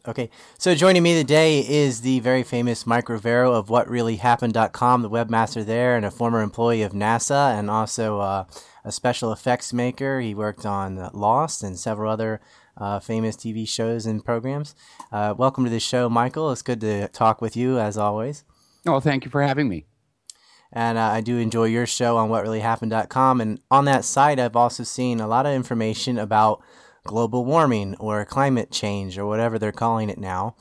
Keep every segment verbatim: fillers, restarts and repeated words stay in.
Okay, so joining me today is the very famous Mike Rivero of what really happened dot com, the webmaster there, and a former employee of NASA, and also uh, a special effects maker. He worked on uh, Lost and several other uh, famous T V shows and programs. Uh, welcome to the show, Michael. It's good to talk with you, as always. Oh, thank you for having me. And uh, I do enjoy your show on what really happened dot com. And on that site, I've also seen a lot of information about global warming or climate change or whatever they're calling it now.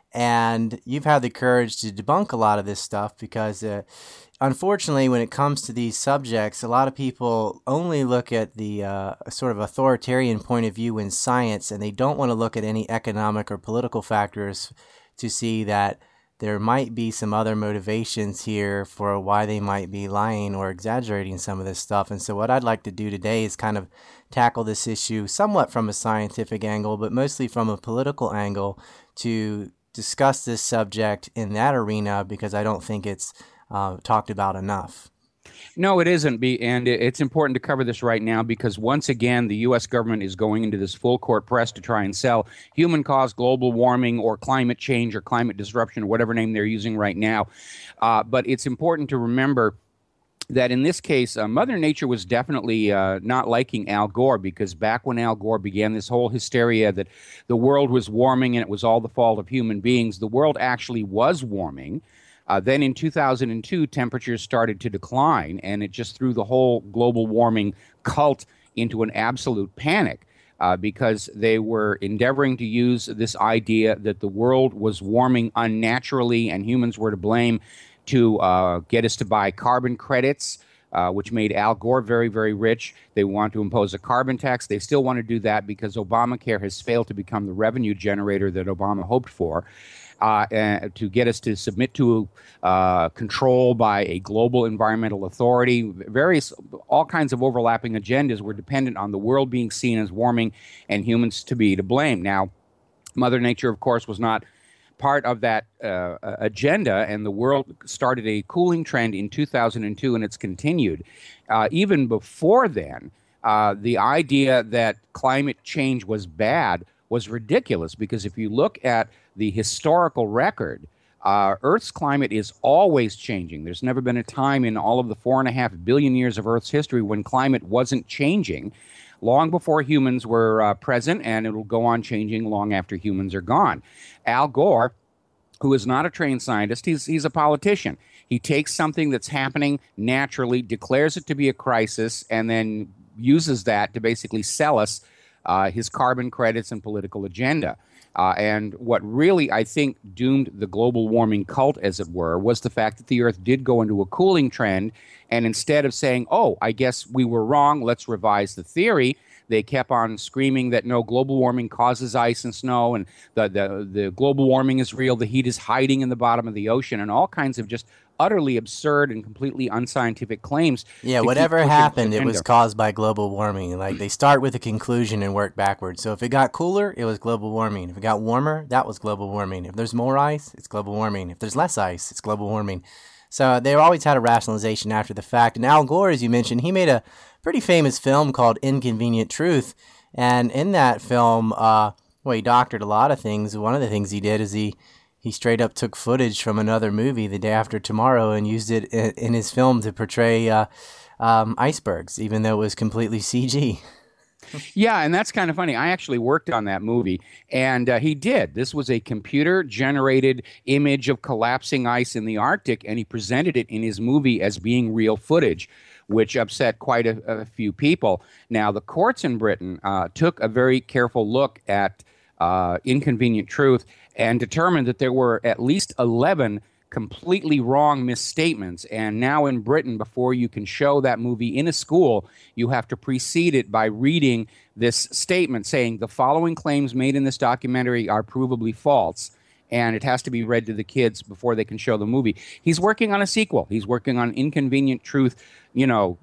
And you've had the courage to debunk a lot of this stuff because, uh, unfortunately, when it comes to these subjects, a lot of people only look at the uh, sort of authoritarian point of view in science, and they don't want to look at any economic or political factors to see that there might be some other motivations here for why they might be lying or exaggerating some of this stuff. And so what I'd like to do today is kind of tackle this issue somewhat from a scientific angle, but mostly from a political angle to discuss this subject in that arena because I don't think it's uh, talked about enough. No, it isn't, be, and it's important to cover this right now because once again, the U S government is going into this full court press to try and sell human-caused global warming or climate change or climate disruption or whatever name they're using right now. Uh, but it's important to remember that in this case, uh, Mother Nature was definitely uh, not liking Al Gore because back when Al Gore began this whole hysteria that the world was warming and it was all the fault of human beings, the world actually was warming. Uh, then in two thousand two, temperatures started to decline, and it just threw the whole global warming cult into an absolute panic uh, because they were endeavoring to use this idea that the world was warming unnaturally and humans were to blame to uh, get us to buy carbon credits, uh, which made Al Gore very, very rich. They want to impose a carbon tax. They still want to do that because Obamacare has failed to become the revenue generator that Obama hoped for. Uh, uh, to get us to submit to uh, control by a global environmental authority. Various, all kinds of overlapping agendas were dependent on the world being seen as warming and humans to be to blame. Now, Mother Nature, of course, was not part of that uh, agenda, and the world started a cooling trend in two thousand two, and it's continued. Uh, even before then, uh, the idea that climate change was bad was ridiculous because if you look at the historical record, uh, Earth's climate is always changing. There's never been a time in all of the four and a half billion years of Earth's history when climate wasn't changing, long before humans were uh, present, and it'll go on changing long after humans are gone. Al Gore, who is not a trained scientist, he's, he's a politician. He takes something that's happening naturally, declares it to be a crisis, and then uses that to basically sell us uh, his carbon credits and political agenda. Uh, and what really, I think, doomed the global warming cult, as it were, was the fact that the Earth did go into a cooling trend. And instead of saying, oh, I guess we were wrong, let's revise the theory, they kept on screaming that no, global warming causes ice and snow, and the, the, the global warming is real, the heat is hiding in the bottom of the ocean, and all kinds of just utterly absurd and completely unscientific claims. Yeah, whatever happened, it was caused by global warming. Like, they start with a conclusion and work backwards. So if it got cooler, it was global warming. If it got warmer, that was global warming. If there's more ice, it's global warming. If there's less ice, it's global warming. So they always had a rationalization after the fact. And Al Gore, as you mentioned, he made a pretty famous film called Inconvenient Truth. And in that film, uh, well, he doctored a lot of things. One of the things he did is he He straight up took footage from another movie, The Day After Tomorrow, and used it in, in his film to portray uh, um, icebergs, even though it was completely C G. Yeah, and that's kind of funny. I actually worked on that movie, and uh, he did. This was a computer-generated image of collapsing ice in the Arctic, and he presented it in his movie as being real footage, which upset quite a, a few people. Now, the courts in Britain uh, took a very careful look at uh, Inconvenient Truth and determined that there were at least eleven completely wrong misstatements. And now in Britain, before you can show that movie in a school, you have to precede it by reading this statement saying the following claims made in this documentary are provably false. And it has to be read to the kids before they can show the movie. He's working on a sequel. He's working on Inconvenient Truth, you know,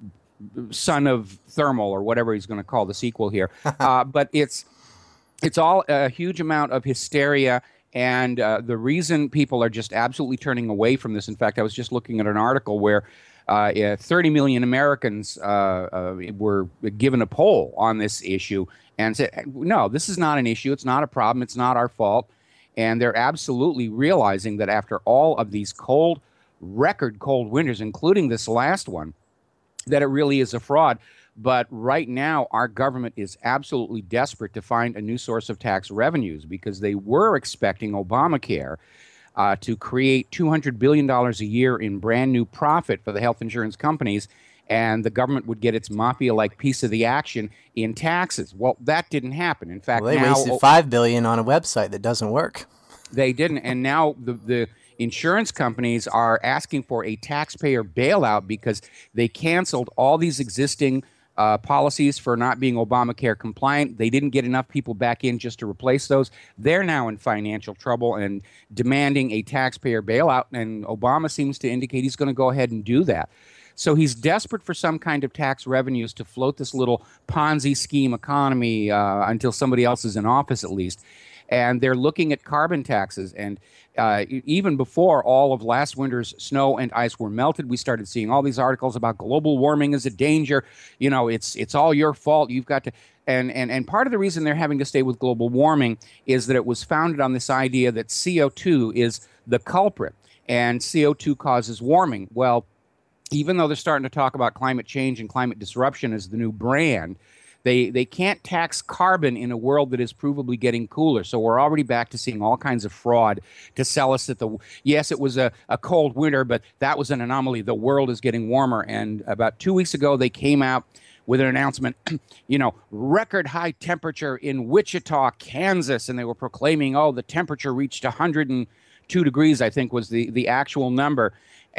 Son of Thermal or whatever he's going to call the sequel here. uh, but it's it's all a huge amount of hysteria. And uh, the reason people are just absolutely turning away from this, in fact, I was just looking at an article where uh, yeah, thirty million Americans uh, uh, were given a poll on this issue and said, no, this is not an issue. It's not a problem. It's not our fault. And they're absolutely realizing that after all of these cold, record cold winters, including this last one, that it really is a fraud. But right now, our government is absolutely desperate to find a new source of tax revenues because they were expecting Obamacare uh, to create two hundred billion dollars a year in brand new profit for the health insurance companies, and the government would get its mafia-like piece of the action in taxes. Well, that didn't happen. In fact, Well, they now wasted five billion dollars on a website that doesn't work. they didn't, and now the the insurance companies are asking for a taxpayer bailout because they canceled all these existing uh, policies for not being Obamacare compliant. They didn't get enough people back in just to replace those. They're now in financial trouble and demanding a taxpayer bailout, and Obama seems to indicate he's going to go ahead and do that. So he's desperate for some kind of tax revenues to float this little Ponzi scheme economy uh, until somebody else is in office at least. And they're looking at carbon taxes. And uh, even before all of last winter's snow and ice were melted, we started seeing all these articles about global warming is a danger. You know, it's it's all your fault. You've got to. And, and, and part of the reason they're having to stay with global warming is that it was founded on this idea that C O two is the culprit and C O two causes warming. Well, even though they're starting to talk about climate change and climate disruption as the new brand, They they can't tax carbon in a world that is provably getting cooler. So we're already back to seeing all kinds of fraud to sell us that the yes, it was a, a cold winter, but that was an anomaly. The world is getting warmer. And about two weeks ago, they came out with an announcement, you know, record high temperature in Wichita, Kansas. And they were proclaiming, oh, the temperature reached one hundred two degrees, I think was the, the actual number.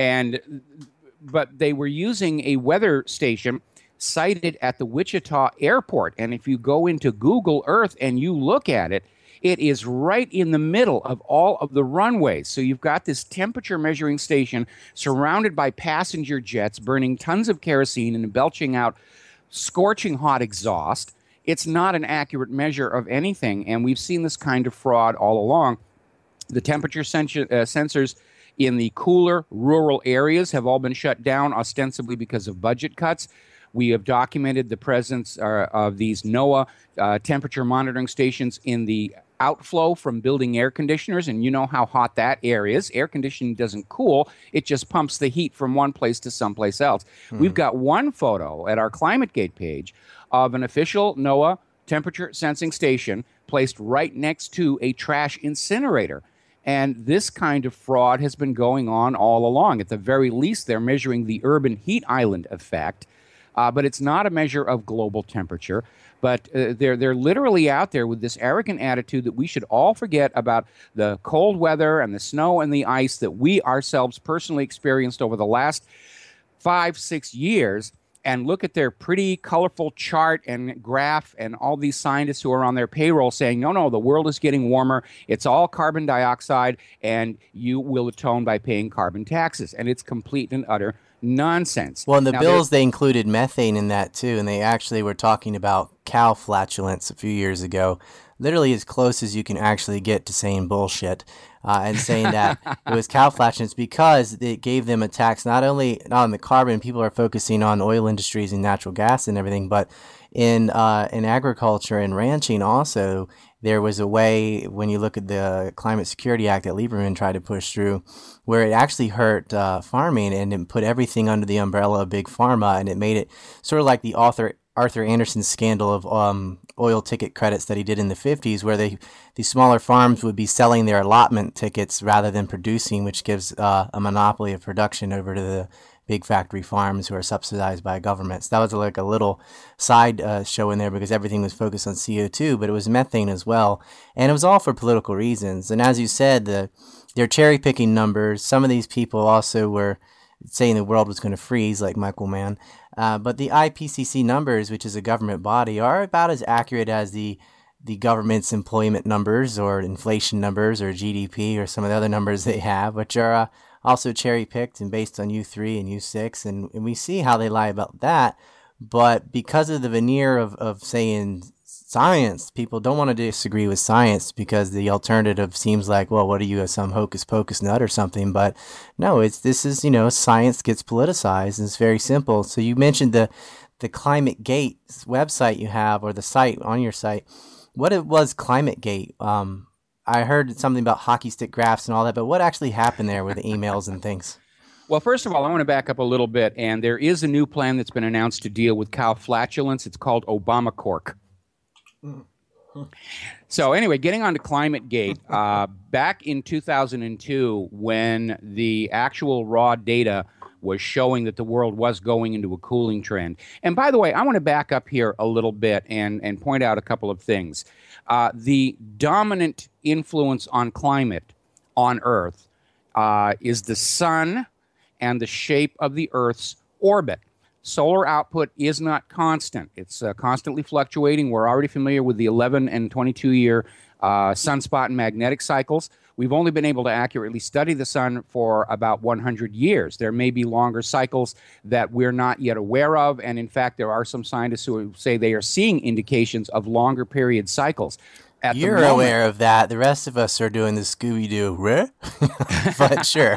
And but they were using a weather station sited at the Wichita airport. And if you go into Google Earth and you look at it, it is right in the middle of all of the runways. So you've got this temperature measuring station surrounded by passenger jets burning tons of kerosene and belching out scorching hot exhaust. It's not an accurate measure of anything. And we've seen this kind of fraud all along. The temperature sensor, uh, sensors in the cooler rural areas have all been shut down, ostensibly because of budget cuts. We have documented the presence uh, of these NOAA uh, temperature monitoring stations in the outflow from building air conditioners, and you know how hot that air is. Air conditioning doesn't cool. It just pumps the heat from one place to someplace else. Hmm. We've got one photo at our ClimateGate page of an official NOAA temperature sensing station placed right next to a trash incinerator. And this kind of fraud has been going on all along. At the very least, they're measuring the urban heat island effect. Uh, but it's not a measure of global temperature. But uh, they're they're literally out there with this arrogant attitude that we should all forget about the cold weather and the snow and the ice that we ourselves personally experienced over the last five, six years and look at their pretty colorful chart and graph and all these scientists who are on their payroll saying, no, no, the world is getting warmer. It's all carbon dioxide, and you will atone by paying carbon taxes. And it's complete and utter nonsense. Well, in the now, bills, they included methane in that, too, and they actually were talking about cow flatulence a few years ago, literally as close as you can actually get to saying bullshit, uh, and saying that it was cow flatulence because it gave them a tax not only not on the carbon. People are focusing on oil industries and natural gas and everything, but in uh, in agriculture and ranching also, there was a way, when you look at the Climate Security Act that Lieberman tried to push through, where it actually hurt uh, farming and it put everything under the umbrella of Big Pharma, and it made it sort of like the Arthur, Arthur Anderson scandal of um, oil ticket credits that he did in the fifties, where they these smaller farms would be selling their allotment tickets rather than producing, which gives uh, a monopoly of production over to the big factory farms who are subsidized by governments. That was like a little side uh, show in there because everything was focused on C O two, but it was methane as well. And it was all for political reasons. And as you said, the they're cherry picking numbers. Some of these people also were saying the world was going to freeze, like Michael Mann. Uh, but the I P C C numbers, which is a government body, are about as accurate as the the government's employment numbers or inflation numbers or G D P or some of the other numbers they have, which are uh, also cherry-picked and based on U three and U six, and, and we see how they lie about that. But because of the veneer of, of saying science, people don't want to disagree with science because the alternative seems like, well, what are you, some hocus-pocus nut or something? But no, it's this is, you know, science gets politicized, and it's very simple. So you mentioned the, the ClimateGate website you have, or the site on your site. What it was ClimateGate? Um, I heard something about hockey stick graphs and all that, but what actually happened there with the emails and things? Well, first of all, I want to back up a little bit, and there is a new plan that's been announced to deal with cow flatulence. It's called Obama Cork. So anyway, getting on to ClimateGate, uh, back in two thousand two, when the actual raw data was showing that the world was going into a cooling trend. And by the way, I want to back up here a little bit and, and point out a couple of things. Uh, the dominant influence on climate on Earth uh, is the sun and the shape of the Earth's orbit. Solar output is not constant. It's uh, constantly fluctuating. We're already familiar with the eleven and twenty-two year uh, sunspot and magnetic cycles. We've only been able to accurately study the sun for about one hundred years. There may be longer cycles that we're not yet aware of, and in fact, there are some scientists who say they are seeing indications of longer period cycles. At You're the moment, aware of that. The rest of us are doing the Scooby-Doo, right? But sure.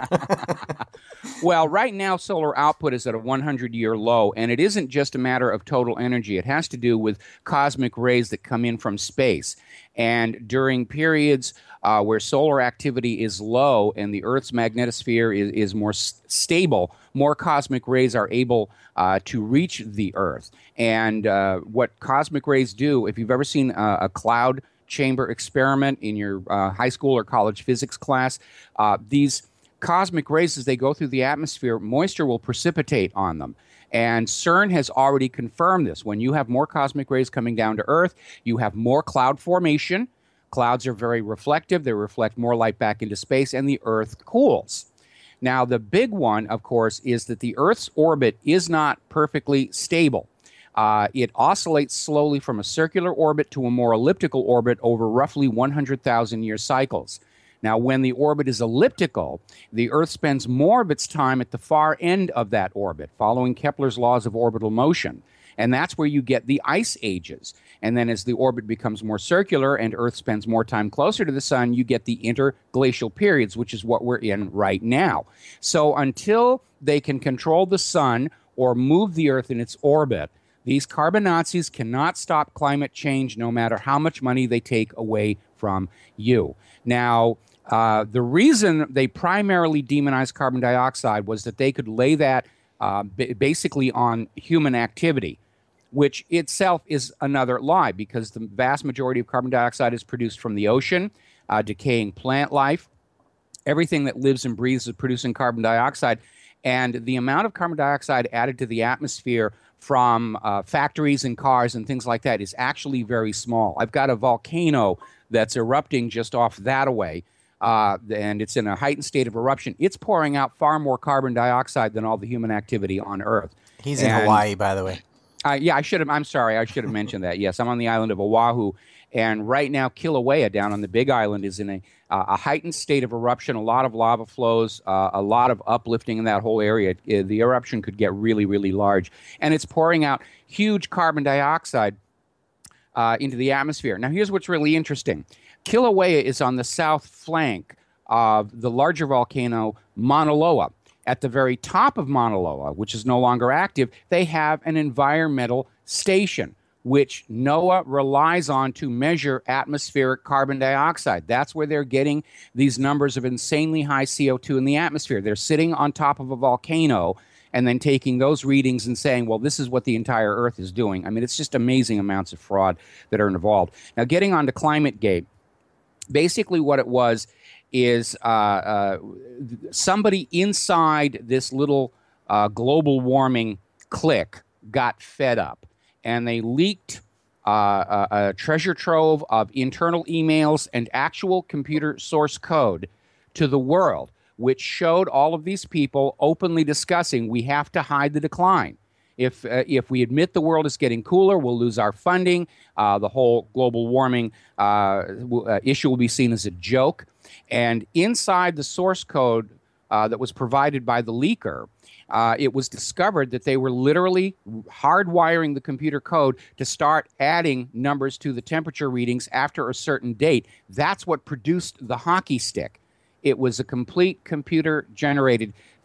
Well, right now, solar output is at a one hundred year low, and it isn't just a matter of total energy. It has to do with cosmic rays that come in from space. And during periods uh, where solar activity is low and the Earth's magnetosphere is, is more s- stable, more cosmic rays are able uh, to reach the Earth. And uh, what cosmic rays do, if you've ever seen a, a cloud chamber experiment in your uh, high school or college physics class, uh, these cosmic rays, as they go through the atmosphere, moisture will precipitate on them. And CERN has already confirmed this. When you have more cosmic rays coming down to Earth, you have more cloud formation. Clouds are very reflective. They reflect more light back into space, and the Earth cools. Now, the big one, of course, is that the Earth's orbit is not perfectly stable. Uh, it oscillates slowly from a circular orbit to a more elliptical orbit over roughly one hundred thousand year cycles. Now, when the orbit is elliptical, the Earth spends more of its time at the far end of that orbit, following Kepler's laws of orbital motion. And that's where you get the ice ages. And then as the orbit becomes more circular and Earth spends more time closer to the sun, you get the interglacial periods, which is what we're in right now. So until they can control the sun or move the Earth in its orbit, these carbon Nazis cannot stop climate change no matter how much money they take away from you. Now, Uh, the reason they primarily demonized carbon dioxide was that they could lay that uh, b- basically on human activity, which itself is another lie, because the vast majority of carbon dioxide is produced from the ocean, uh, decaying plant life. Everything that lives and breathes is producing carbon dioxide, and the amount of carbon dioxide added to the atmosphere from uh, factories and cars and things like that is actually very small. I've got a volcano that's erupting just off that away. Uh, and it's in a heightened state of eruption. It's pouring out far more carbon dioxide than all the human activity on Earth. He's in and, Hawaii, by the way. Uh, yeah, I should have. I'm sorry. I should have mentioned that. Yes, I'm on the island of Oahu. And right now, Kilauea down on the Big Island is in a, uh, a heightened state of eruption, a lot of lava flows, uh, a lot of uplifting in that whole area. Uh, the eruption could get really, really large. And it's pouring out huge carbon dioxide uh, into the atmosphere. Now, here's what's really interesting. Kilauea is on the south flank of the larger volcano, Mauna Loa. At the very top of Mauna Loa, which is no longer active, they have an environmental station, which NOAA relies on to measure atmospheric carbon dioxide. That's where they're getting these numbers of insanely high C O two in the atmosphere. They're sitting on top of a volcano and then taking those readings and saying, well, this is what the entire Earth is doing. I mean, it's just amazing amounts of fraud that are involved. Now, getting on to ClimateGate, basically what it was is uh, uh, somebody inside this little uh, global warming clique got fed up, and they leaked uh, a, a treasure trove of internal emails and actual computer source code to the world, which showed all of these people openly discussing, we have to hide the decline. If uh, if we admit the world is getting cooler, we'll lose our funding. Uh, the whole global warming uh, w- uh, issue will be seen as a joke. And inside the source code uh, that was provided by the leaker, uh, it was discovered that they were literally hardwiring the computer code to start adding numbers to the temperature readings after a certain date. That's what produced the hockey stick. It was a complete computer-generated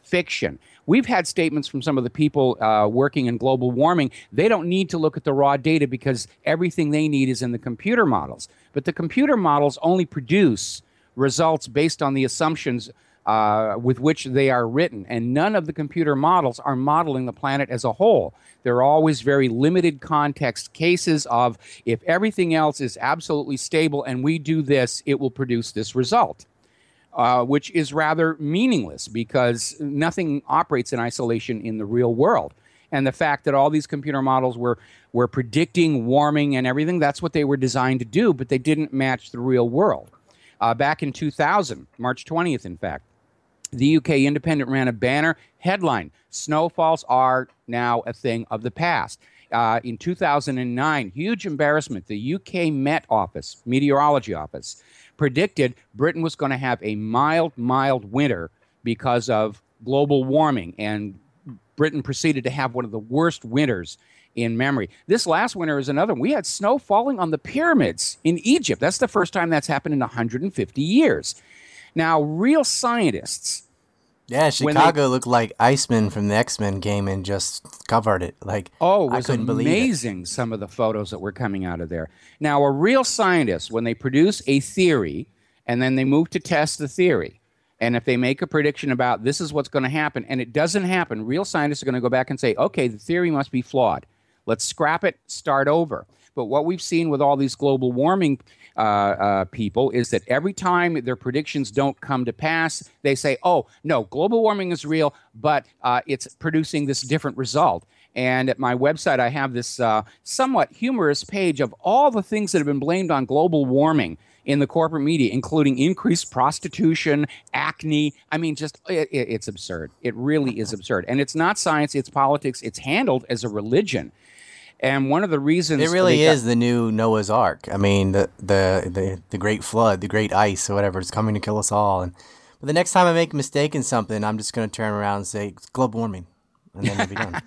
fiction. We've had statements from some of the people uh, working in global warming. They don't need to look at the raw data because everything they need is in the computer models. But the computer models only produce results based on the assumptions uh, with which they are written. And none of the computer models are modeling the planet as a whole. They're always very limited context cases of if everything else is absolutely stable and we do this, it will produce this result. Uh, which is rather meaningless because nothing operates in isolation in the real world. And the fact that all these computer models were, were predicting warming and everything, that's what they were designed to do, but they didn't match the real world. Uh, back in two thousand, March twentieth, in fact, the U K Independent ran a banner headline, "Snowfalls are now a thing of the past." Uh, in two thousand nine, huge embarrassment, the U K Met Office, Meteorology Office, predicted Britain was going to have a mild, mild winter because of global warming, and Britain proceeded to have one of the worst winters in memory. This last winter is another one. We had snow falling on the pyramids in Egypt. That's the first time that's happened in one hundred fifty years. Now, real scientists... Yeah, Chicago they, looked like Iceman from the X-Men game and just covered it. Like, oh, it was I couldn't believe amazing, it. Some of the photos that were coming out of there. Now, a real scientist, when they produce a theory and then they move to test the theory, and if they make a prediction about this is what's going to happen and it doesn't happen, real scientists are going to go back and say, okay, the theory must be flawed. Let's scrap it, start over. But what we've seen with all these global warming uh, uh, people is that every time their predictions don't come to pass, they say, oh, no, global warming is real, but uh, it's producing this different result. And at my website, I have this uh, somewhat humorous page of all the things that have been blamed on global warming in the corporate media, including increased prostitution, acne. I mean, just it, it, it's absurd. It really is absurd. And it's not science, it's politics. It's handled as a religion. And one of the reasons it really got, is the new Noah's Ark. I mean, the, the the the great flood, the great ice, or whatever is coming to kill us all. And but the next time I make a mistake in something, I'm just going to turn around and say it's global warming, and then it'll be done.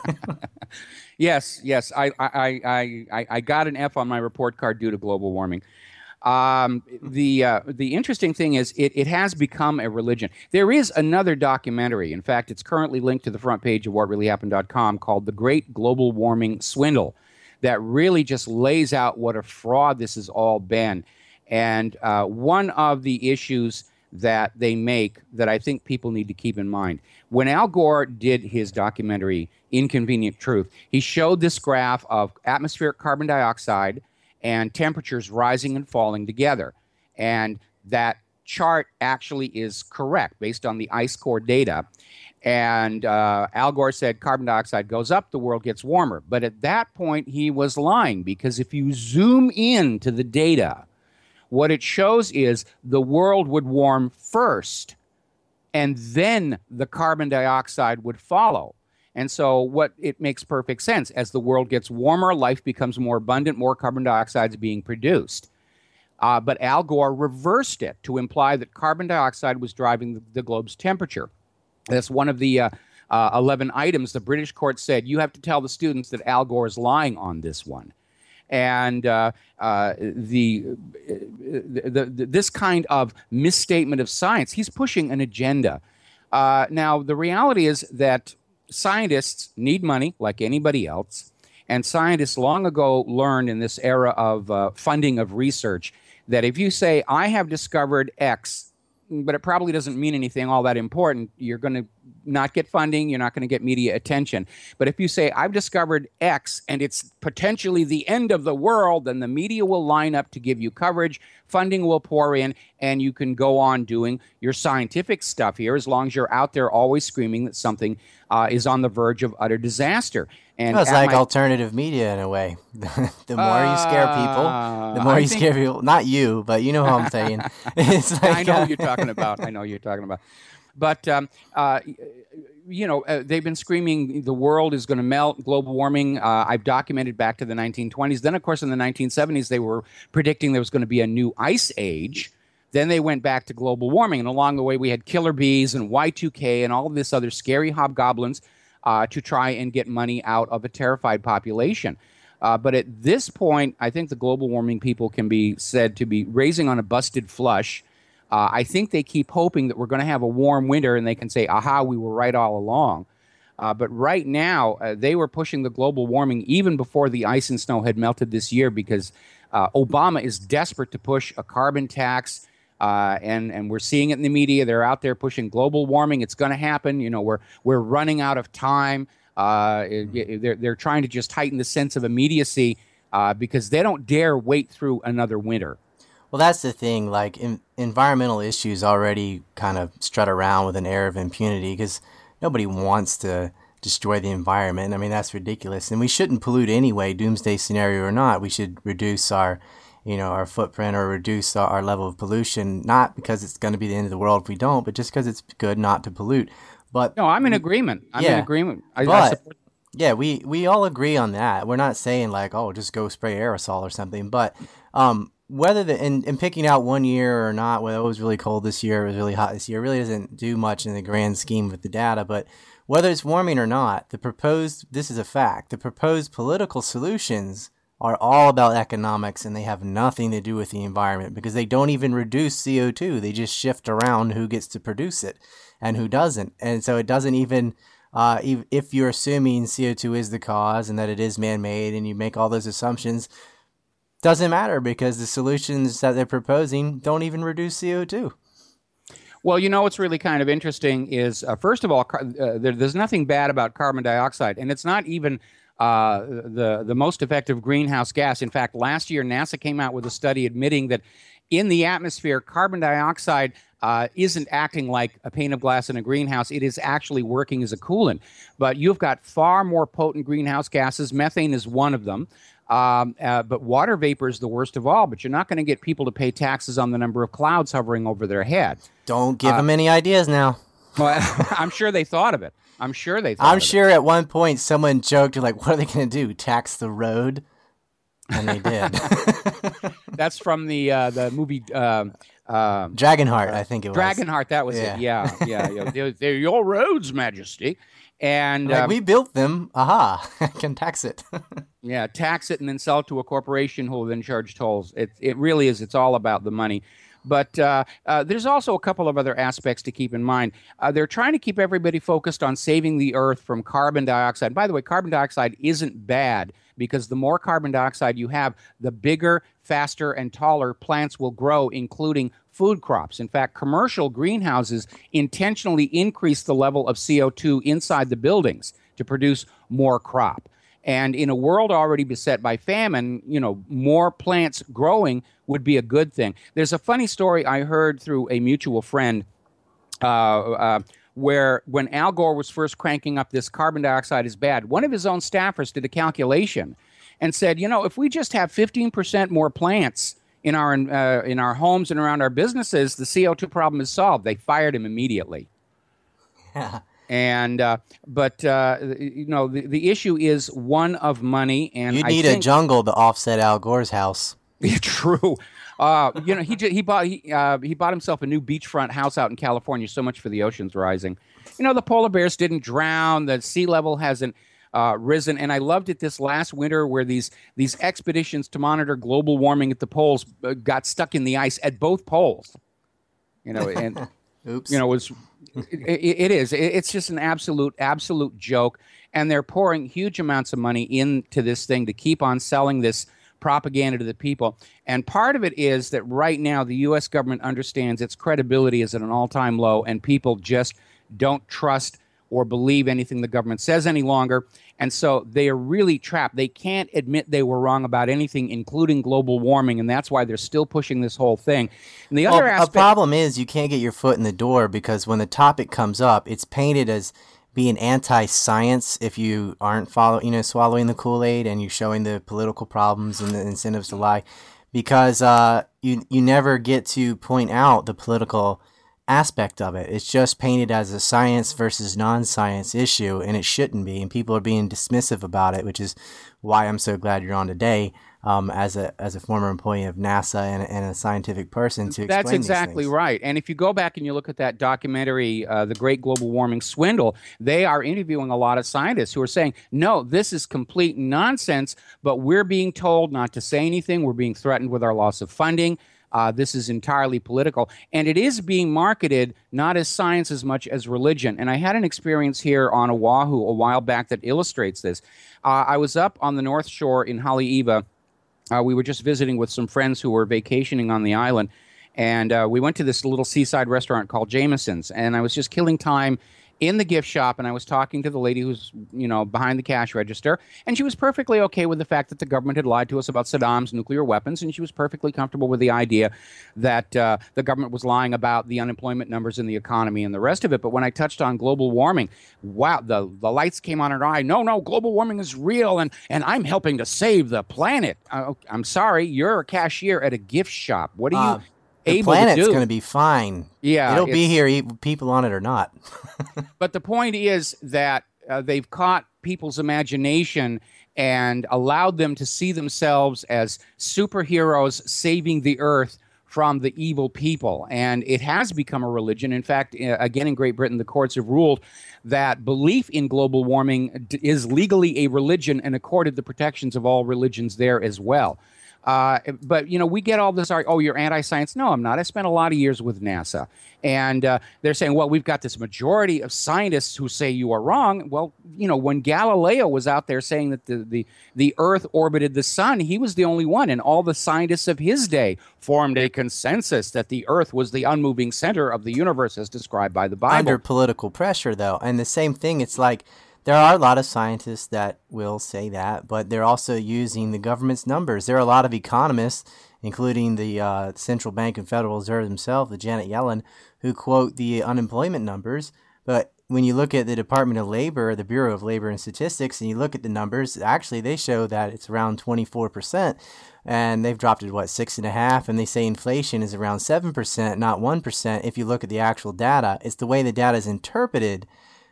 yes, yes, I I, I I I got an F on my report card due to global warming. Um, the uh, the interesting thing is it, it has become a religion. There is another documentary. In fact, it's currently linked to the front page of what really happened dot com called The Great Global Warming Swindle that really just lays out what a fraud this has all been. And uh, one of the issues that they make that I think people need to keep in mind. When Al Gore did his documentary, Inconvenient Truth, he showed this graph of atmospheric carbon dioxide and temperatures rising and falling together. And that chart actually is correct based on the ice core data. And uh, Al Gore said carbon dioxide goes up, the world gets warmer. But at that point, he was lying, because if you zoom in to the data, what it shows is the world would warm first, and then the carbon dioxide would follow. And so what it makes perfect sense. As the world gets warmer, life becomes more abundant, more carbon dioxide is being produced. Uh, but Al Gore reversed it to imply that carbon dioxide was driving the, the globe's temperature. That's one of the uh, uh, eleven items the British court said, you have to tell the students that Al Gore is lying on this one. And uh, uh, the, the, the this kind of misstatement of science, he's pushing an agenda. Uh, now, the reality is that scientists need money like anybody else, and scientists long ago learned in this era of uh, funding of research that if you say, I have discovered X, but it probably doesn't mean anything all that important, you're going to not get funding, you're not going to get media attention. But if you say, I've discovered X and it's potentially the end of the world, then the media will line up to give you coverage, funding will pour in, and you can go on doing your scientific stuff here as long as you're out there always screaming that something uh, is on the verge of utter disaster. And well, it's like my, alternative media in a way. The more uh, you scare people, the more I you think, scare people. Not you, but you know what I'm saying. It's like, I know uh, what you're talking about. I know what you're talking about. But, um, uh, you know, uh, they've been screaming the world is going to melt, global warming. Uh, I've documented back to the nineteen twenties. Then, of course, in the nineteen seventies, they were predicting there was going to be a new ice age. Then they went back to global warming. And along the way, we had killer bees and Y two K and all of this other scary hobgoblins uh, to try and get money out of a terrified population. Uh, but at this point, I think the global warming people can be said to be raising on a busted flush. Uh, I think they keep hoping that we're going to have a warm winter and they can say, aha, we were right all along. Uh, but right now, uh, they were pushing the global warming even before the ice and snow had melted this year because uh, Obama is desperate to push a carbon tax. Uh, and and we're seeing it in the media. They're out there pushing global warming. It's going to happen. You know, we're we're running out of time. Uh, it, they're they're trying to just heighten the sense of immediacy uh, because they don't dare wait through another winter. Well, that's the thing. Like, in, environmental issues already kind of strut around with an air of impunity because nobody wants to destroy the environment. I mean, that's ridiculous. And we shouldn't pollute anyway, doomsday scenario or not. We should reduce our, you know, our footprint or reduce our, our level of pollution, not because it's going to be the end of the world if we don't, but just because it's good not to pollute. But no, I'm in agreement. I'm yeah, in agreement. I, but, I support- yeah, we, we all agree on that. We're not saying like, oh, just go spray aerosol or something. But um, whether the in, in picking out one year or not, whether it was really cold this year, it was really hot this year, really doesn't do much in the grand scheme with the data. But whether it's warming or not, the proposed, this is a fact, the proposed political solutions are all about economics and they have nothing to do with the environment because they don't even reduce C O two. They just shift around who gets to produce it and who doesn't. And so it doesn't even, uh, if you're assuming C O two is the cause and that it is man-made and you make all those assumptions, doesn't matter because the solutions that they're proposing don't even reduce C O two. Well, you know what's really kind of interesting is, uh, first of all, car- uh, there, there's nothing bad about carbon dioxide, and it's not even uh, the the most effective greenhouse gas. In fact, last year NASA came out with a study admitting that in the atmosphere, carbon dioxide uh, isn't acting like a pane of glass in a greenhouse. It is actually working as a coolant. But you've got far more potent greenhouse gases. Methane is one of them. Um, uh, but water vapor is the worst of all. But you're not going to get people to pay taxes on the number of clouds hovering over their head. Don't give uh, them any ideas now. Well, I'm sure they thought of it. I'm sure they thought I'm of sure it. at one point someone joked, like, what are they going to do, tax the road? And they did. That's from the uh, the movie uh, uh, Dragonheart, I think it was. Dragonheart, that was Yeah. it. Yeah, yeah. yeah. They're, they're your roads, Majesty. And Like, um, we built them. Aha. Can tax it. yeah, tax it and then sell it to a corporation who will then charge tolls. It it really is. It's all about the money. But uh, uh, there's also a couple of other aspects to keep in mind. Uh, they're trying to keep everybody focused on saving the earth from carbon dioxide. By the way, carbon dioxide isn't bad because the more carbon dioxide you have, the bigger, faster, and taller plants will grow, including food crops. In fact, commercial greenhouses intentionally increase the level of C O two inside the buildings to produce more crop. And in a world already beset by famine, you know, more plants growing would be a good thing. There's a funny story I heard through a mutual friend uh, uh, where when Al Gore was first cranking up this carbon dioxide is bad, one of his own staffers did a calculation and said, you know, if we just have fifteen percent more plants in our uh, in our homes and around our businesses, the C O two problem is solved. They fired him immediately. Yeah. And uh, but uh, you know the, the issue is one of money, and You I need think, a jungle to offset Al Gore's house. True. Uh, you know he j- he bought he uh, he bought himself a new beachfront house out in California. So much for the oceans rising. You know the polar bears didn't drown. The sea level hasn't uh, risen, and I loved it this last winter where these these expeditions to monitor global warming at the poles uh, got stuck in the ice at both poles. You know and. Oops. You know, it's, it, it is. It's just an absolute, absolute joke. And they're pouring huge amounts of money into this thing to keep on selling this propaganda to the people. And part of it is that right now the U S government understands its credibility is at an all-time low, and people just don't trust or believe anything the government says any longer. And so they are really trapped. They can't admit they were wrong about anything, including global warming, and that's why they're still pushing this whole thing. And the Well, other aspect, a problem is you can't get your foot in the door because when the topic comes up, it's painted as being anti-science if you aren't follow, you know, swallowing the Kool-Aid and you're showing the political problems and the incentives to lie, because uh, you you never get to point out the political aspect of it. It's just painted as a science versus non-science issue, and it shouldn't be. And people are being dismissive about it, which is why I'm so glad you're on today, um, as a as a former employee of NASA and, and a scientific person to explain That's exactly these things. right. And if you go back and you look at that documentary, uh, The Great Global Warming Swindle, they are interviewing a lot of scientists who are saying, no, this is complete nonsense, but we're being told not to say anything. We're being threatened with our loss of funding. Uh, this is entirely political, and it is being marketed not as science as much as religion. And I had an experience here on Oahu a while back that illustrates this. Uh, I was up on the North Shore in Haleiwa. Uh, we were just visiting with some friends who were vacationing on the island, and uh, we went to this little seaside restaurant called Jameson's, and I was just killing time in the gift shop, and I was talking to the lady who's, you know, behind the cash register, and she was perfectly okay with the fact that the government had lied to us about Saddam's nuclear weapons, and she was perfectly comfortable with the idea that uh, the government was lying about the unemployment numbers in the economy and the rest of it. But when I touched on global warming, wow, the, the lights came on her eye. No, no, global warming is real, and, and I'm helping to save the planet. Uh, I'm sorry, you're a cashier at a gift shop. What are you... Uh, The able planet's to do. going to be fine. Yeah, it'll be here, people on it or not. But the point is that uh, they've caught people's imagination and allowed them to see themselves as superheroes saving the earth from the evil people. And it has become a religion. In fact, uh, again, in Great Britain, the courts have ruled that belief in global warming d- is legally a religion and accorded the protections of all religions there as well. Uh, but, you know, we get all this, oh, you're anti-science. No, I'm not. I spent a lot of years with NASA. And uh, they're saying, well, we've got this majority of scientists who say you are wrong. Well, you know, when Galileo was out there saying that the, the, the Earth orbited the sun, he was the only one. And all the scientists of his day formed a consensus that the Earth was the unmoving center of the universe as described by the Bible. Under political pressure, though. And the same thing, it's like, there are a lot of scientists that will say that, but they're also using the government's numbers. There are a lot of economists, including the uh, Central Bank and Federal Reserve themselves, the Janet Yellen, who quote the unemployment numbers. But when you look at the Department of Labor, the Bureau of Labor and Statistics, and you look at the numbers, actually they show that it's around twenty-four percent. And they've dropped it, what, six and a half? And they say inflation is around seven percent, not one percent. If you look at the actual data, it's the way the data is interpreted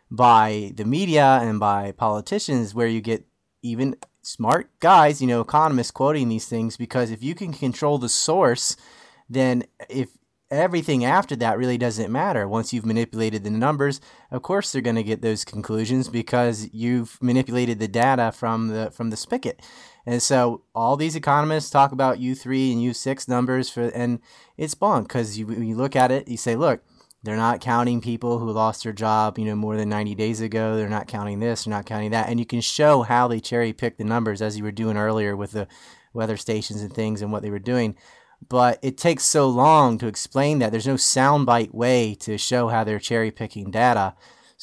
by the media and by politicians where you get even smart guys, you know, economists quoting these things, because if you can control the source, then if everything after that really doesn't matter. Once you've manipulated the numbers, of course they're going to get those conclusions because you've manipulated the data from the from the spigot. And so all these economists talk about U three and U six numbers for, and it's bunk because you, when you look at it, you say, look, they're not counting people who lost their job, you know, more than ninety days ago. They're not counting this, they're not counting that. And you can show how they cherry pick the numbers, as you were doing earlier with the weather stations and things and what they were doing. But it takes so long to explain that. There's no soundbite way to show how they're cherry picking data.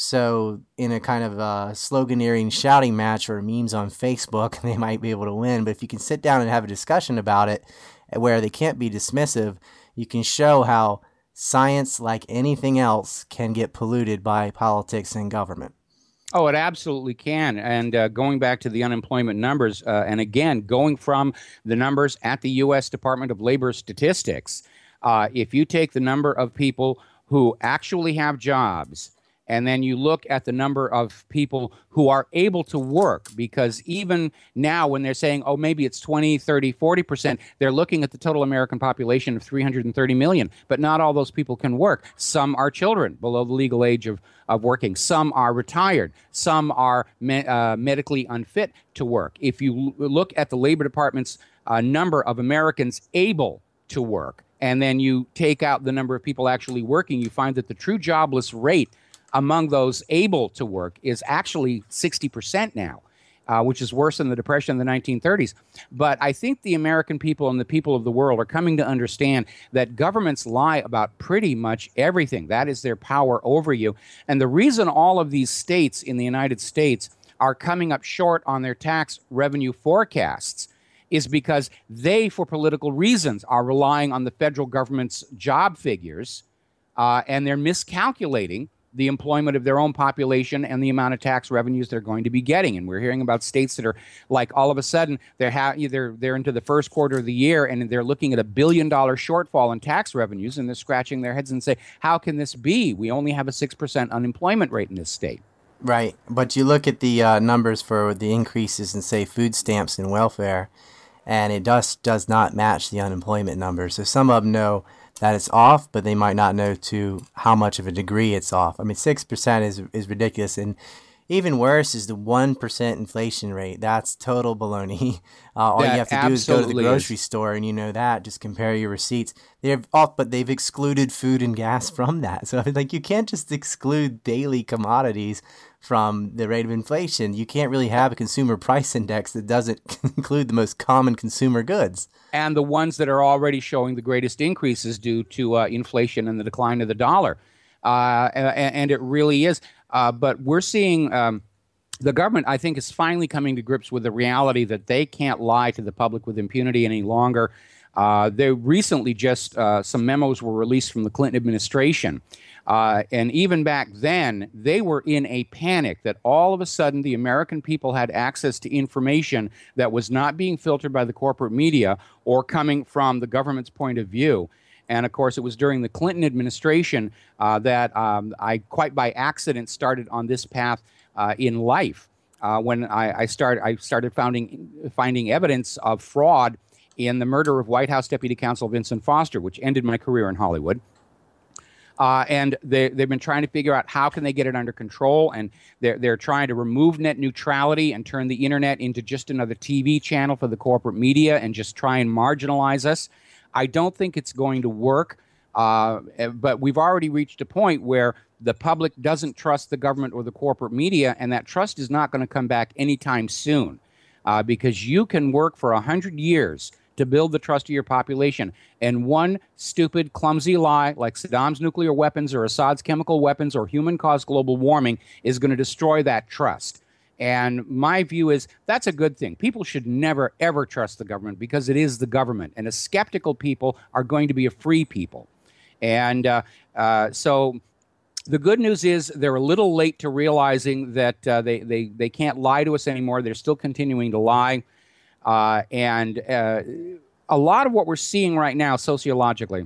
So in a kind of uh, sloganeering shouting match or memes on Facebook, they might be able to win. But if you can sit down and have a discussion about it where they can't be dismissive, you can show how science, like anything else, can get polluted by politics and government. Oh, it absolutely can. And uh, going back to the unemployment numbers, uh, and again, going from the numbers at the U S Department of Labor statistics, uh, if you take the number of people who actually have jobs, and then you look at the number of people who are able to work, because even now when they're saying, oh, maybe it's twenty, thirty, forty percent, they're looking at the total American population of three hundred thirty million. But not all those people can work. Some are children below the legal age of, of working. Some are retired. Some are me- uh, medically unfit to work. If you l- look at the Labor Department's uh, number of Americans able to work, and then you take out the number of people actually working, you find that the true jobless rate among those able to work is actually sixty percent now, uh, which is worse than the Depression in the nineteen thirties. But I think the American people and the people of the world are coming to understand that governments lie about pretty much everything. That is their power over you. And the reason all of these states in the United States are coming up short on their tax revenue forecasts is because they, for political reasons, are relying on the federal government's job figures, uh, and they're miscalculating the employment of their own population and the amount of tax revenues they're going to be getting. And we're hearing about states that are like, all of a sudden they're ha- they're they're into the first quarter of the year and they're looking at a billion dollar shortfall in tax revenues, and they're scratching their heads and say, how can this be? We only have a six percent unemployment rate in this state. Right. But you look at the uh, numbers for the increases in, say, food stamps and welfare, and it does does not match the unemployment numbers. So some of them know that it's off, but they might not know to how much of a degree it's off. I mean, six percent is is ridiculous. And even worse is the one percent inflation rate. That's total baloney. Uh, all That you have to do is go to the absolutely grocery is. store and you know that. Just compare your receipts. They've all, but they've excluded food and gas from that. So like you can't just exclude daily commodities from the rate of inflation. You can't really have a consumer price index that doesn't include the most common consumer goods. And the ones that are already showing the greatest increases due to uh, inflation and the decline of the dollar. Uh, and, and it really is. Uh, but we're seeing um, the government, I think, is finally coming to grips with the reality that they can't lie to the public with impunity any longer. Uh, they recently just, uh, some memos were released from the Clinton administration. Uh, and even back then, they were in a panic that all of a sudden the American people had access to information that was not being filtered by the corporate media or coming from the government's point of view. And of course, it was during the Clinton administration uh, that um, I, quite by accident, started on this path uh, in life. Uh, when I, I, start, I started finding, finding evidence of fraud in the murder of White House Deputy Counsel Vincent Foster, which ended my career in Hollywood. Uh, and they, they've been trying to figure out how can they get it under control, and they're, they're trying to remove net neutrality and turn the internet into just another T V channel for the corporate media and just try and marginalize us. I don't think it's going to work, uh, but we've already reached a point where the public doesn't trust the government or the corporate media, and that trust is not going to come back anytime soon, uh, because you can work for one hundred years to build the trust of your population, and one stupid, clumsy lie like Saddam's nuclear weapons or Assad's chemical weapons or human-caused global warming is going to destroy that trust. And my view is that's a good thing. People should never, ever trust the government because it is the government. And a skeptical people are going to be a free people. And uh, uh, so the good news is they're a little late to realizing that uh, they, they, they can't lie to us anymore. They're still continuing to lie. Uh, and uh, a lot of what we're seeing right now sociologically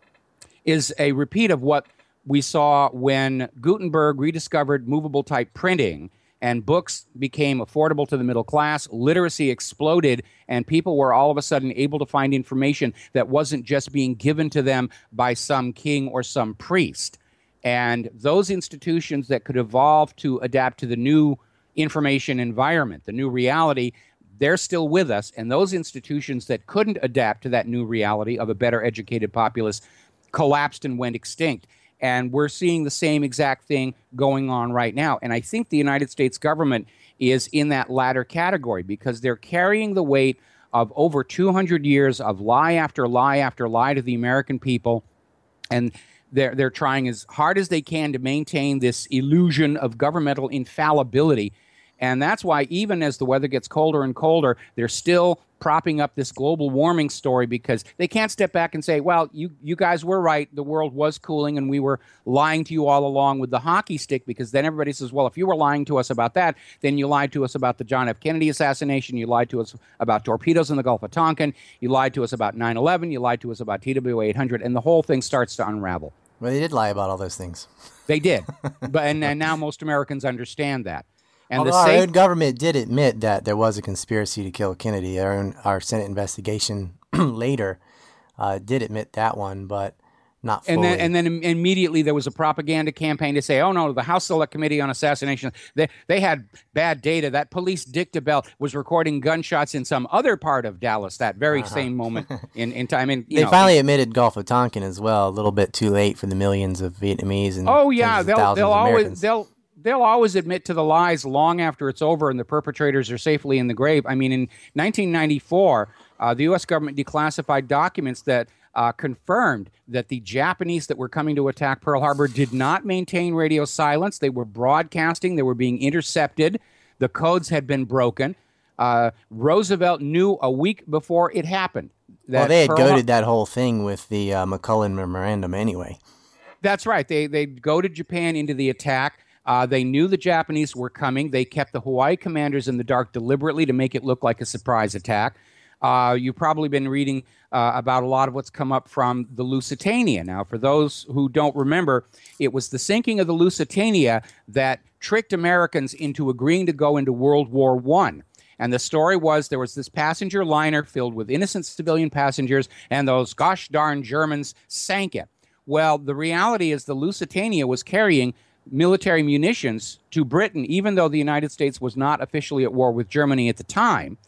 is a repeat of what we saw when Gutenberg rediscovered movable type printing and books became affordable to the middle class, literacy exploded, and people were all of a sudden able to find information that wasn't just being given to them by some king or some priest. And those institutions that could evolve to adapt to the new information environment, the new reality, they're still with us. And those institutions that couldn't adapt to that new reality of a better educated populace collapsed and went extinct. And we're seeing the same exact thing going on right now. And I think the United States government is in that latter category because they're carrying the weight of over two hundred years of lie after lie after lie to the American people. And they're, they're trying as hard as they can to maintain this illusion of governmental infallibility. And that's why even as the weather gets colder and colder, they're still propping up this global warming story because they can't step back and say, well, you, you guys were right. The world was cooling and we were lying to you all along with the hockey stick, because then everybody says, well, if you were lying to us about that, then you lied to us about the John F. Kennedy assassination. You lied to us about torpedoes in the Gulf of Tonkin. You lied to us about nine eleven. You lied to us about T W A eight hundred. And the whole thing starts to unravel. Well, they did lie about all those things. They did. but and, and now most Americans understand that. And Although the our safe- own government did admit that there was a conspiracy to kill Kennedy. Our own, our Senate investigation later uh, did admit that one, but not fully. And then, and then immediately there was a propaganda campaign to say, oh, no, the House Select Committee on Assassination, they, they had bad data. That police dictabel was recording gunshots in some other part of Dallas that very uh-huh. same moment in, in time. And, you they know, finally admitted Gulf of Tonkin as well, a little bit too late for the millions of Vietnamese and oh, yeah, thousands they'll, of thousands they'll of always, Americans. they'll, They'll always admit to the lies long after it's over and the perpetrators are safely in the grave. I mean, in nineteen ninety-four, uh, the U S government declassified documents that uh, confirmed that the Japanese that were coming to attack Pearl Harbor did not maintain radio silence. They were broadcasting. They were being intercepted. The codes had been broken. Uh, Roosevelt knew a week before it happened. That well, they had Pearl goaded Har- that whole thing with the uh, McCullen Memorandum anyway. That's right. They, they goaded Japan into the attack. Uh, they knew the Japanese were coming. They kept the Hawaii commanders in the dark deliberately to make it look like a surprise attack. Uh, you've probably been reading uh, about a lot of what's come up from the Lusitania. Now, for those who don't remember, it was the sinking of the Lusitania that tricked Americans into agreeing to go into World War One. And the story was there was this passenger liner filled with innocent civilian passengers, and those gosh darn Germans sank it. Well, the reality is the Lusitania was carrying military munitions to Britain, even though the United States was not officially at war with Germany at the time.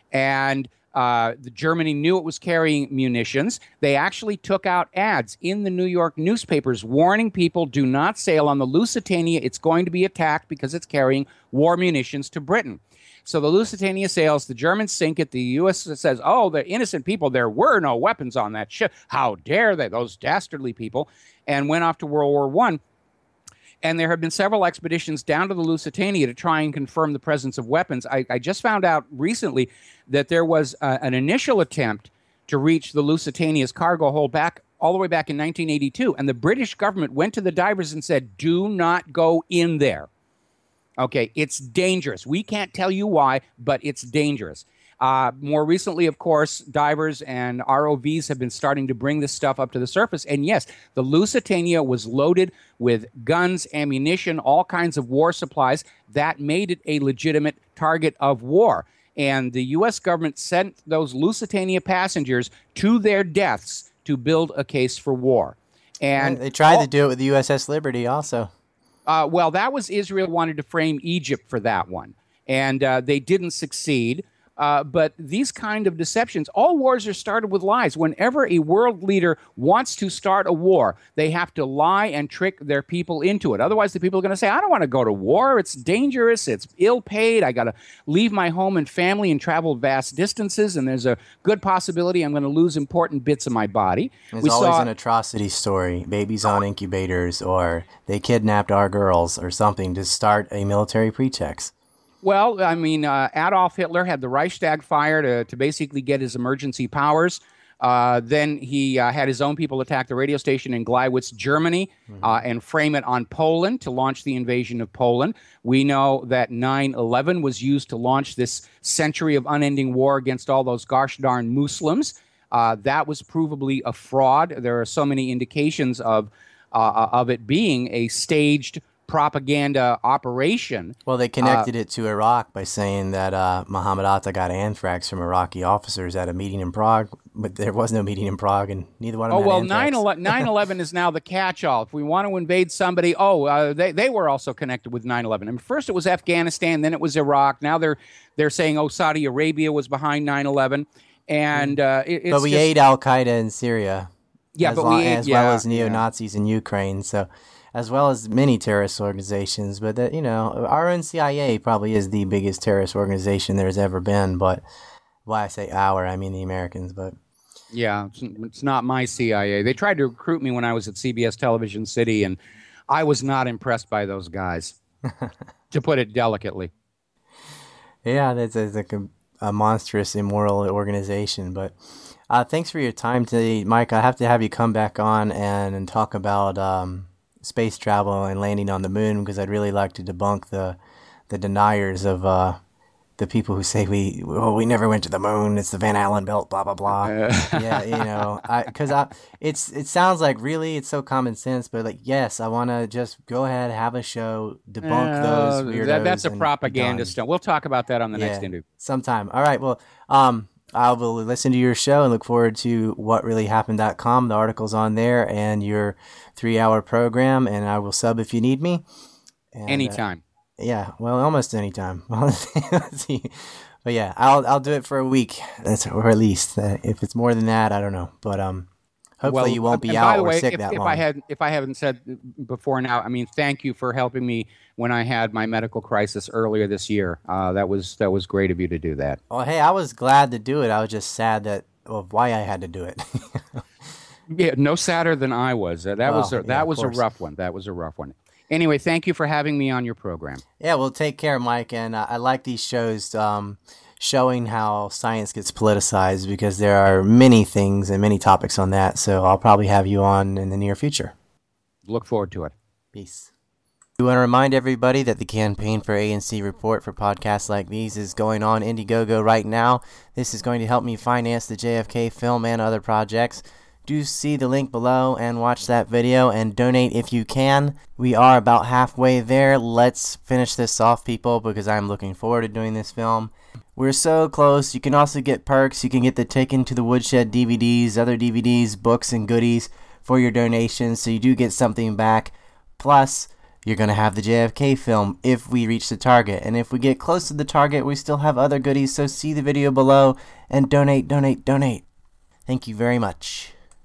And uh, the Germany knew it was carrying munitions. They actually took out ads in the New York newspapers warning people, do not sail on the Lusitania. It's going to be attacked because it's carrying war munitions to Britain. So the Lusitania sails, the Germans sink it, the U S says, oh, the innocent people, there were no weapons on that ship. How dare they, those dastardly people, and went off to World War One. And there have been several expeditions down to the Lusitania to try and confirm the presence of weapons. I, I just found out recently that there was uh, an initial attempt to reach the Lusitania's cargo hold back all the way back in nineteen eighty-two. And the British government went to the divers and said, do not go in there. Okay, it's dangerous. We can't tell you why, but it's dangerous. Uh, more recently, of course, divers and R O Vs have been starting to bring this stuff up to the surface. And yes, the Lusitania was loaded with guns, ammunition, all kinds of war supplies. That made it a legitimate target of war. And the U S government sent those Lusitania passengers to their deaths to build a case for war. And they tried all, to do it with the U S S Liberty also. Uh, well, that was Israel wanted to frame Egypt for that one. And uh, they didn't succeed. Uh, but these kind of deceptions, all wars are started with lies. Whenever a world leader wants to start a war, they have to lie and trick their people into it. Otherwise, the people are going to say, I don't want to go to war. It's dangerous. It's ill-paid. I got to leave my home and family and travel vast distances, and there's a good possibility I'm going to lose important bits of my body. There's we always saw, an atrocity story, babies on incubators, or they kidnapped our girls or something to start a military pretext. Well, I mean, uh, Adolf Hitler had the Reichstag fire to, to basically get his emergency powers. Uh, then he uh, had his own people attack the radio station in Gleiwitz, Germany, mm-hmm. uh, and frame it on Poland to launch the invasion of Poland. We know that nine eleven was used to launch this century of unending war against all those gosh darn Muslims. Uh, that was provably a fraud. There are so many indications of uh, of it being a staged propaganda operation. Well, they connected uh, it to Iraq by saying that uh, Mohammed Atta got anthrax from Iraqi officers at a meeting in Prague, but there was no meeting in Prague, and neither one of them Oh, well, had anthrax. nine eleven is now the catch-all. If we want to invade somebody, oh, uh, they, they were also connected with nine eleven. I mean, first it was Afghanistan, then it was Iraq. Now they're they're saying, oh, Saudi Arabia was behind nine eleven. And uh, it, it's But we just, ate Al-Qaeda in Syria. Yeah, as but long, we ate, as yeah, well as neo-Nazis yeah. in Ukraine, so... as well as many terrorist organizations. But, that, you know, our own C I A probably is the biggest terrorist organization there's ever been. But, well, I say our, I mean the Americans. But yeah, it's, it's not my C I A. They tried to recruit me when I was at C B S Television City, and I was not impressed by those guys, to put it delicately. Yeah, that's, that's like a, a monstrous, immoral organization. But uh, thanks for your time today, Mike. I have to have you come back on and, and talk about... Um, space travel and landing on the moon, because I'd really like to debunk the the deniers of uh, the people who say we well, we never went to the moon. It's the Van Allen belt, blah blah blah. Uh. Yeah, you know, because I, I it's it sounds like really it's so common sense, but like yes, I want to just go ahead, have a show, debunk uh, those weirdos. That, that's a propaganda stunt. We'll talk about that on the yeah, next interview sometime. All right, well, um. I will listen to your show and look forward to what really happened dot com. The article's on there and your three-hour program, and I will sub if you need me. And, anytime. Uh, yeah, well, almost anytime. Let's see. But yeah, I'll I'll do it for a week, That's, or at least. Uh, if it's more than that, I don't know. But um, hopefully well, you won't be and out by the or way, sick if, that if long. I had, if I haven't said before now, I mean, thank you for helping me when I had my medical crisis earlier this year. Uh, that was that was great of you to do that. Well, hey, I was glad to do it. I was just sad that of why I had to do it. Yeah, no sadder than I was. Uh, that well, was a, yeah, that was a rough one. That was a rough one. Anyway, thank you for having me on your program. Yeah, well, take care, Mike. And uh, I like these shows um, showing how science gets politicized, because there are many things and many topics on that. So I'll probably have you on in the near future. Look forward to it. Peace. We want to remind everybody that the campaign for A N C Report for podcasts like these is going on Indiegogo right now. This is going to help me finance the J F K film and other projects. Do see the link below and watch that video and donate if you can. We are about halfway there. Let's finish this off, people, because I'm looking forward to doing this film. We're so close. You can also get perks. You can get the Taken to the Woodshed D V Ds, other D V Ds, books, and goodies for your donations, so you do get something back. Plus, You're going to have the J F K film if we reach the target. And if we get close to the target, we still have other goodies. So see the video below and donate, donate, donate. Thank you very much.